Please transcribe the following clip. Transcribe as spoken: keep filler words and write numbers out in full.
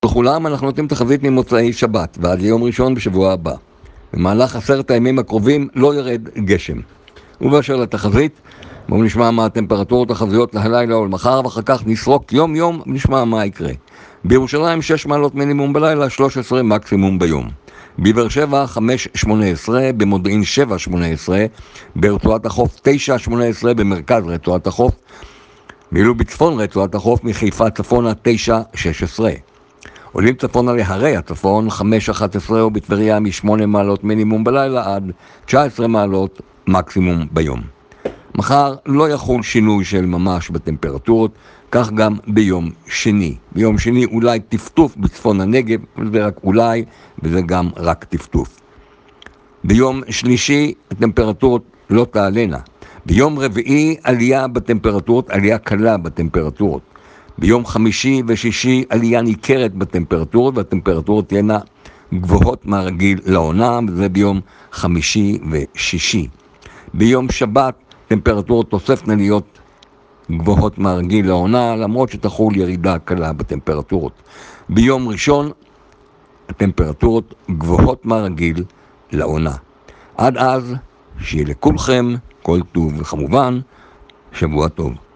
בכולם אנחנו נותנים תחזית ממוצאי שבת ועד ליום ראשון בשבוע הבא. במהלך עשרת הימים הקרובים לא ירד גשם. ובאשר לתחזית, בואו נשמע מה הטמפרטורות החזויות להלילה או למחר, ואחר כך נסרוק יום יום ונשמע מה יקרה. בירושלים שש מעלות מינימום בלילה, שלוש עשרה מקסימום ביום. בבאר שבע חמש שמונה עשרה, במודיעין שבע שמונה עשרה, ברצועת החוף תשע שמונה עשרה, במרכז רצועת החוף, ואילו בצפון רצועת החוף מחיפה צפונה תשע שש עשרה. עולים צפונה להרי הצפון חמש אחת עשרה, ובטבריה משמונה מעלות מינימום בלילה עד תשע עשרה מעלות מקסימום ביום. מחר לא יחול שינוי של ממש בטמפרטורות, כך גם ביום שני. ביום שני אולי טפטוף בצפון הנגב, וזה רק אולי, וזה גם רק טפטוף. ביום שלישי הטמפרטורות לא תעלנה. ביום רביעי עלייה בטמפרטורות, עלייה קלה בטמפרטורות. ביום חמישי ושישי עלייה ניכרת בטמפרטורות, והטמפרטורות תהיינה גבוהות מהרגיל לעונה, וזה ביום חמישי ושישי. ביום שבת טמפרטורות תוספנה להיות גבוהות מהרגיל לעונה, למרות שתחול ירידה קלה בטמפרטורות. ביום ראשון הטמפרטורות גבוהות מהרגיל לעונה. עד אז, שיהיה לכולכם כל טוב, וכמובן, שבוע טוב.